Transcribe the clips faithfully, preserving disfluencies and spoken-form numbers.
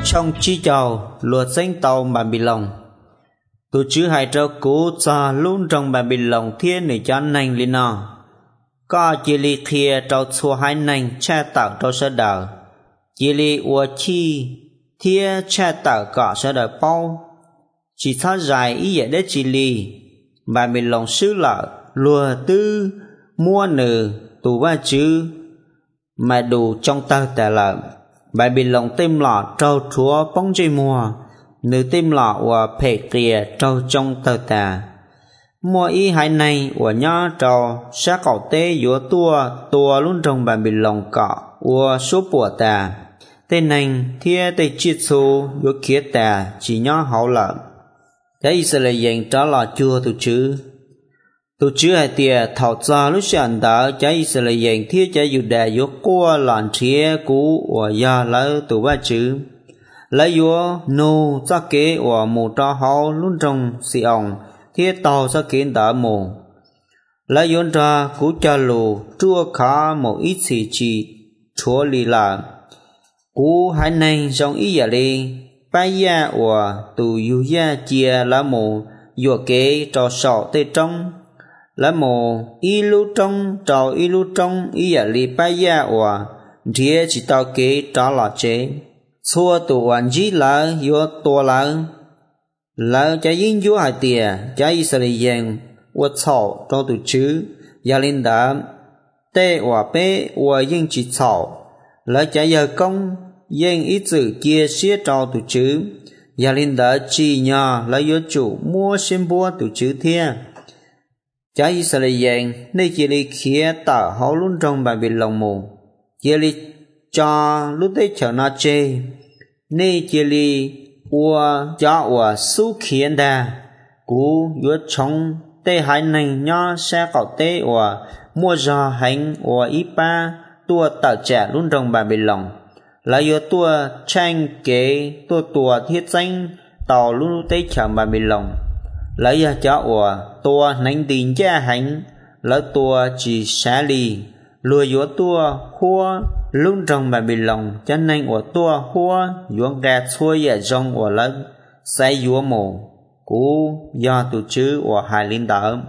trong chi chào luật danh tàu bản bị lòng tu chữ hai trâu cú cho luôn trong bản bị lòng thiên để cho nành lên nọ có chỉ li kia trâu xua hai nành cha tạo trâu sơ đờ chỉ li ua chi thiên cha tạo cọ sơ đờ bao chỉ tháo dài ý nghĩa để chỉ li bản bị lòng sư lợ lùa tư mua nử tù ba chữ mà đủ trong tơ tè lợn bài bị lòng tim lọ trâu chúa bóng dây mùa nữ tim lọ và phê kìa trâu trong tơ tà mua ý hai này và nhó trâu sẽ cậu tế dũa tua tua luôn trong bài bị lòng cọ và số bùa tà tên này thia tê chiết xô dũa kia tà chỉ nhó hậu lợn cái sẽ là dành trả lọ chua tu chữ tu chữ hai tia thảo ra lúc sáng đó cái sẽ là dành thiết cho dù đại dỗ qua làn chia cũ và gia lỡ tu ba chữ lấy dỗ nô ra kế và mù cho họ luôn trong xì ông thiết tàu ra kế đã mù lấy dỗ ra cú cha lù chua khá một ít xì chỉ chúa lì là cú hai này trong ý giả đi bây giờ và tu yu gia chia lá mù dỗ kế cho sọ tê trong lá mồ y lu trong trò y lu trong y giả li bay ya wa dia chỉ tao kế trả là chế xua tụ anh chỉ là yo to là là cái yên yo hai tia cái Israel wa chảo cho tụ chữ ya linh đã tê wa bê wa yên chỉ chảo là cái giờ công yên ít chữ kia xía cho tụ chữ ya linh đã chỉ nhà là yo chủ mua xem bua tụ chữ thiên cha Israel nên chỉ li khía tạo hậu luôn trong bài bị lòng mù chỉ li cho lúc đấy chờ nó chê nên chỉ li ua cho ua su khiến đa cú yuết trong tê hai nành nho xe cậu tê ua mua giò hành ua ít ba tua tạo trẻ luôn trong bài bị lòng là yuết tua tranh kế tua tua thiết danh tàu luôn đấy chờ bài bị lòng lấy ra cho ủa tua nánh tin cha hành lấy tua chỉ xá lì lùa dũa tua hua luôn trong bài bị lòng cho nên ủa tua hua dũa gạt xuôi ở trong ủa lấy say dũa mù cú do tụ chữ ủa hai linh đỡ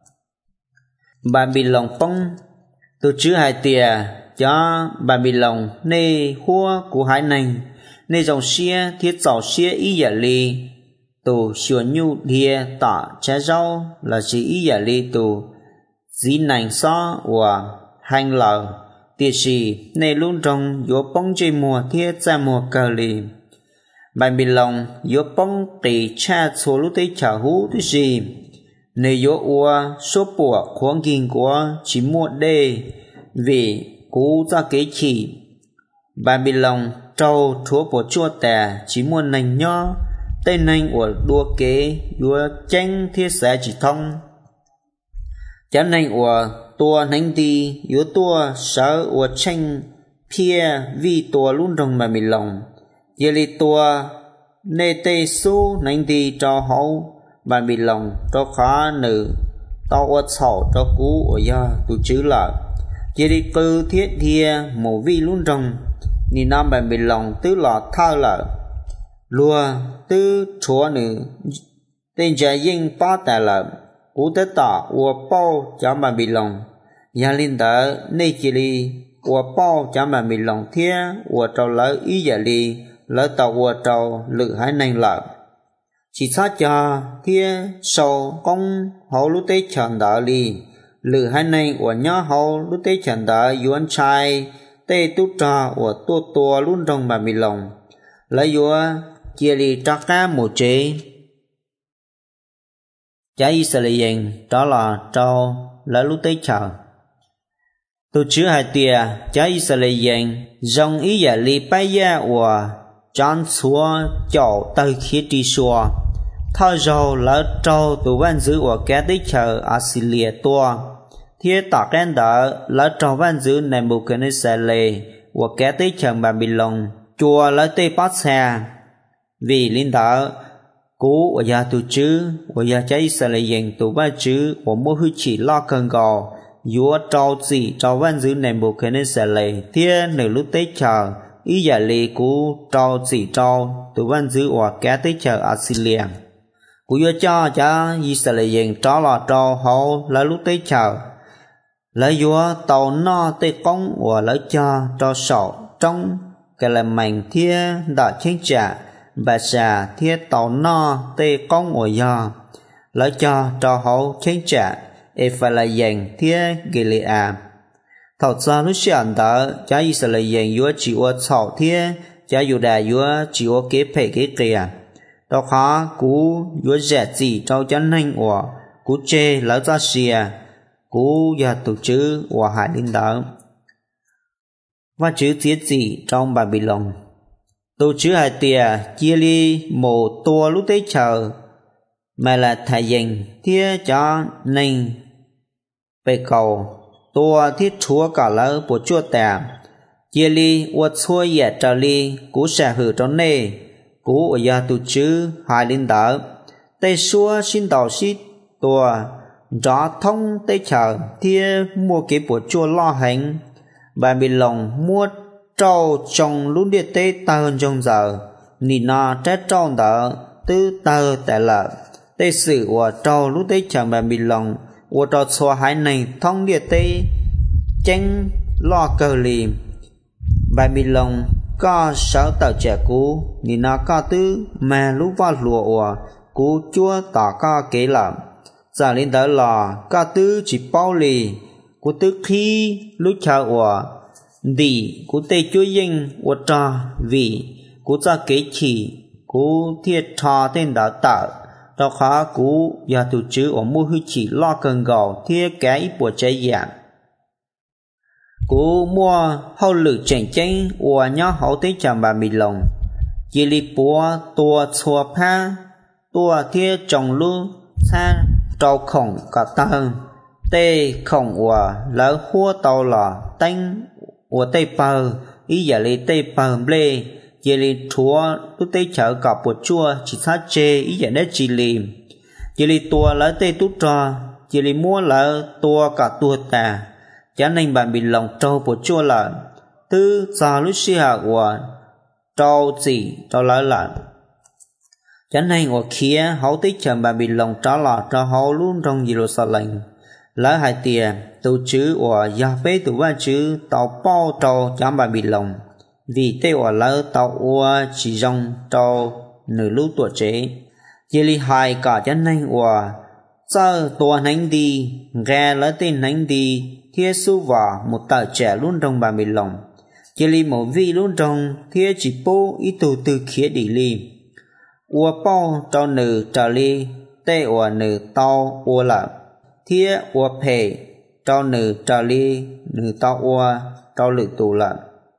bài bị lòng phong tụ chữ hai tìa cho bài bị lòng nê hua của hai nành nê dòng xia thiết dòng xia ý giả lì tu sửa nhu địa tả cha rau là chỉ ý giả li tu dĩ nành so và hành lờ tiệt sĩ nên luôn trong yếu bóng chơi mùa thiết ra mùa cờ lì bài bị lòng yếu bóng tỷ cha số lúc tới trả hú tiệt sĩ nên yếu ua số bùa khoáng kinh của chỉ mua đê vì cú ra kế chỉ bài bị lòng trâu chúa của chua tè chỉ mua nành nho tên anh của đua kế đua tranh thiết sẽ chỉ thông chán anh của tua nánh đi yếu tua sở của tranh pia vì tua luôn trong mà mình lòng giờ li tua nê tê số nánh đi cho hậu mà mình lòng cho khá nữ tao ở sổ cho cú ở gia tụ chữ là giờ li cư thiết thia mổ vi luôn trong ni nam mà mình lòng tứ lọ thao là lùa tư chúa nữ tên gia yên ba tài lợn cú tế tỏ ua bao cho mà bị lòng gia linh đỡ nê chỉ li ua bao cho mà bị lòng thia ua trâu lỡ ý giả li lỡ tàu ua trâu lự hai nành lợn chỉ sát cho thia sâu công hậu lúc tế trần đỡ li lự hai nành ua nhó hậu lúc tế trần đỡ yuan trai tê tút trò ua tua tua luôn trong mà bị lòng lấy vua chia li trắc ra một chế trái Israel đó là trâu lấy lúc tới chờ tôi chứa hai tia trái Israel dòng ý giả li bay ra và chọn xua chậu tới khi đi xua thao dầu lấy trâu tụ văn giữ và kế tới chờ Assyria tua thiết tỏ kén đỡ lấy trâu văn giữ Nebuchadnezzar lệ và kế tới chờ Babylon chùa lấy tây bát xa vì linh đạo cú và gia tu chữ và gia trái sẽ lại dành tu ba chữ và mỗi hư chỉ lo cần gò dúa trâu gì trâu văn giữ nền bộ cái nên sẽ lại thiên nửa lúc tết chờ ý giả lì cú trâu chỉ trâu từ văn giữ ở cá tới chờ Assyria cú yo cho cha Israel dành trâu là trâu hậu lấy lúc tới chờ lấy yo tàu no tới công và lấy cho trâu sầu trong cái là mảnh thia đã chính trả bà xà thia tàu no tới công và yo lấy cho trâu hậu chính trả e phải là dành thia Gilead thảo ra lúc xưa đó cha Israel dành yo chỉ ở thảo thia cha Judah yo chỉ ở kế phê kế kia đó khá cú yo dễ gì trâu chân hành của cú chê lấy ra xìa cú ya tổ chữ và hải linh đó và chữ tiết gì trong Babylon tổ chữ hải tìa chia ly một tua lúc tới chờ mà là thầy dành thia cho nên bề cầu tua thiết chúa cả lỡ bộ chua tà chia ly uất xua dẹ trở ly cú sẽ hử trong nê cú ở ya tổ chữ hải linh đó tây xua xin đầu xít tua rõ thông tới chờ thia mua cái bộ chua lo hành Babylon mua trâu trong lúc địa tế ta hơn trong giờ nì nà trái trâu đỡ tư tờ tại lợ tế sự của trâu lúc tế chờ Babylon của trâu xóa hải này thông địa tế chênh lo cờ lì Babylon có sáu tờ trẻ cũ nì nà có tư mà lúc vào lùa của cú chúa tỏ có kế lợm giả lên đó là ca tư chỉ bao lì của tư khi lúc chờ của đi của tây chúa danh của trò vì của ra kế chỉ của thiệt trò tên đó tạo đó khá của nhà tổ chức ở mua hư chỉ lo cần gạo thiệt cái của trái giảm của mua hậu lực tranh tranh của nhau hậu tới chạm bà mì lồng chỉ li bùa tua chua pa tua thiệt trồng lưu xa trâu khổng cả tầng tê khổng của lỡ hua tàu là tanh của tê bờ ý giả lý tê bờ blê dễ lý chúa lúc tê chở cả bột chua chỉ sát chê ý giả nét chỉ lìm dễ lý tua lỡ tê tút trò dễ lý mua lỡ tua cả tua tà chả nên bạn bị lòng trâu bột chua lợn tư xa lúc xì hạ của trâu gì trâu lỡ lợn chả nên ở kia hậu tích chậm bà bị lòng trả lọt cho hậu luôn trong Jerusalem lỡ hai tiền tổ chữ ở gia bế tổ ba chữ tàu bao trâu chả bà bị lòng vì tê ở lỡ tàu ua chỉ dòng trâu nửa lúc tuổi chế chỉ li hai cả chả nên ở sơ tua nánh đi ghe lỡ tên nánh đi thiết su vào một tờ trẻ luôn trong bà bị lòng chỉ li một vị luôn trong thiết chỉ bố ít tù từ khía đi li ua bao trâu nữ trở li tê ua nữ tao ua lợ thía ua phê trâu nữ trở li nữ tao ua trâu lự tù lợ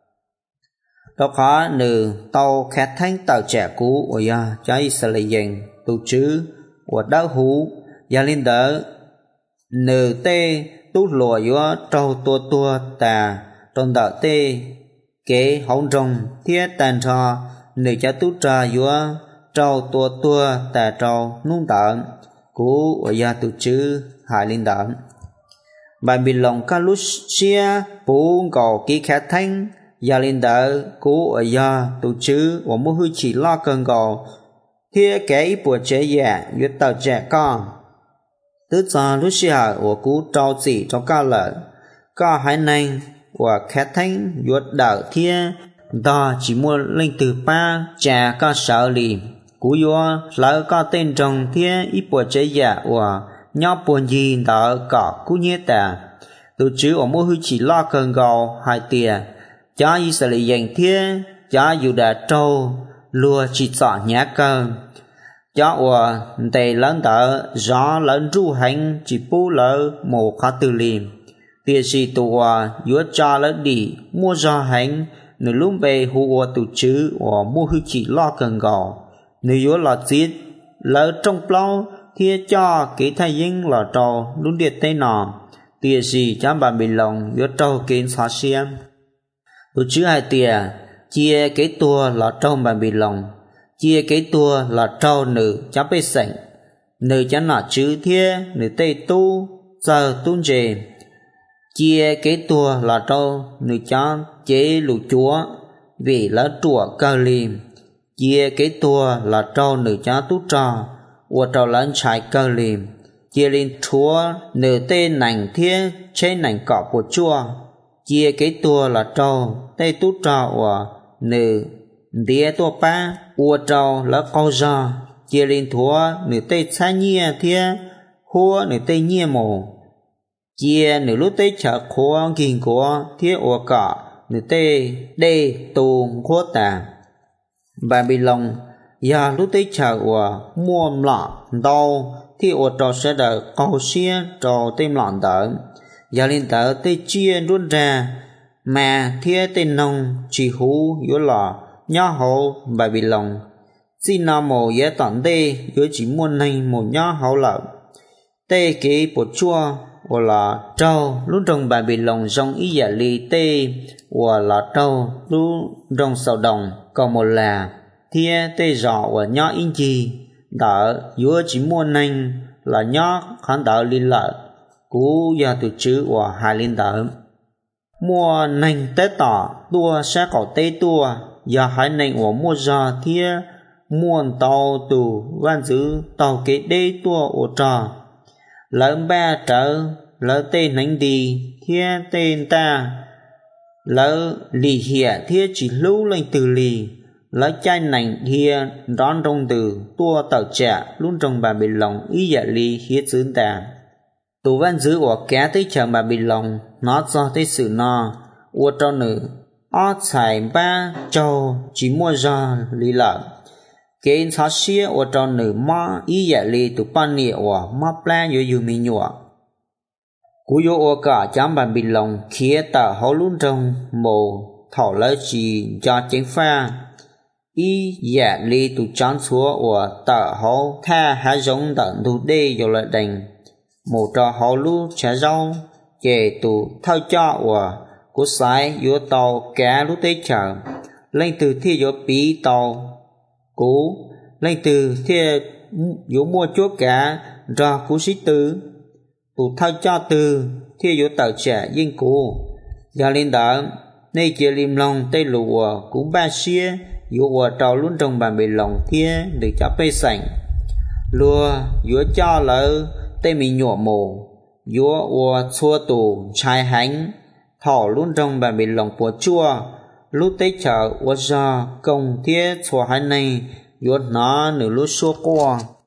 đó khá nữ tao khát thanh tàu trẻ cũ ua ya cho Israel dành tù chứ ua đau hú ya linh đỡ nữ tê tút lùa yếu trâu tua tua tà trong đỡ tê kế hóng rồng thiết tàn trò nữ cha tút trà yếu trâu tua tua tà trâu nung tợn cú ở gia tổ chữ hải linh tợn bài bị lòng ca lúc xia bố cầu ký khát thanh gia linh tợn cú ở gia tổ chữ và mua hư chỉ lo cơn cầu thiết kẻ ít bùa chế dạ yếu tờ trẻ con tức ra lúc xia của cú trâu chỉ cho ca lợn ca hải nanh và khát thanh yếu đỡ thiết đó chỉ mua lên từ ba trà ca sợ lì cú yo lỡ có tên trong thiên ít bộ chế giả và nhau buồn gì đó cả cú nhé ta từ chữ ở mỗi hư chỉ lo cần gạo hai tiền cha Israel dành thiên cha Judah trâu lùa chỉ chọn nhã cơn cha và tề lớn tờ gió lớn ru hành chỉ bù lỡ một khá từ liềm tiền sĩ tù và yếu cha lớn đi mua gió hành nửa lúc về hùa từ chữ ở mỗi hư chỉ lo cần gạo nếu là giết lỡ trong plau thì cho cái thay dính là trâu luôn điệt tay nọ tiền gì cho bà bị lòng yếu trâu kiến xóa xem tôi chứ hai tiền chia cái tua là trâu bà bị lòng chia cái tua là trâu nữ cho bê sảnh nữ cho nọ chứ thia nữ tây tu giờ tuôn dề chia cái tua là trâu nữ cho chế lũ chúa vì là trùa cơ lì chia cái tua là trâu nữ cha tú trò và trâu lớn trái cơ lì chia lên chúa nữ tê nành thiết trên nành cọ của chua chia cái tua là trâu tê tú trò và nữ đĩa tua ba và trâu là câu giò chia lên thua nữ tê xa nhia thiết hua nữ tê nhia mồ chia nữ lúc tê chở khóa kinh của thiết và cọ nữ tê đê tù khóa tà Babylon ya lúc tê chở và mua lọ đau thì ở trò sẽ đợi câu xia trò tên lọn đỡ ya lên tờ tê chia luôn ra mà thiết tên nông chỉ hú yếu lọ nhó hậu Babylon xin nào mồ yế tận tê yếu chỉ muốn hành một nhó hậu lợn tê kế bộ chua và là trâu lúc trong Babylon trong ý giả lý tê và là trâu lúc trong sầu đồng còn một là thia tê rõ và nhỏ in chi đỡ giữa chỉ muốn anh là nhỏ khán đỡ liên lợi cú gia từ chữ và hai liên đỡ mua nành tế tỏ tua sẽ có tế tua và hai nành của mua ra thia muôn tàu tù văn giữ tàu kế đê tua ô trò lớn ba trở lỡ tên nánh đi thia tên ta lỡ lì hìa thia chỉ lưu lên từ lì lỡ chai nành thia đón trong từ tua tàu trẻ luôn trong bà bị lòng ý dạ lì hiết dưỡng ta tù văn giữ của cá tới chờ bà bị lòng nó do tới sự no ua cho nữ ó xài ba châu chỉ mua ra lì lợn kế thó xía ua cho nữ mò ý dạ lì tù ban nịa của mò plan yu yu mi nhua cú yo ua cả chám bà bị lòng khía tờ hấu luôn trong mồ thỏ lỡ chỉ cho chén pha ý dạ lì tù chán xúa ua tờ hấu tha há giống tận tù đê yo lợi đành mồ trò hấu lú chá rau chè tù thao cho ua cú sái yo tàu cá lú tế chờ lên từ thi yo bí tàu cú lên từ thi yo mua chúa cá ra cú sĩ tư tụ thao cho từ thi yo tàu trẻ yên cú giờ lên đó nay chia lim lòng tây lùa cú ba xia yo ua trâu luôn trong bàn bề lòng thia được cho bê sành lùa yo cho lỡ tây mình nhọ mồ yo ua xua tù trái hánh thỏ luôn trong bàn bề lòng của chua lúc tế chờ ua ra công thia xua hai này yo nó nửa lúc xua qua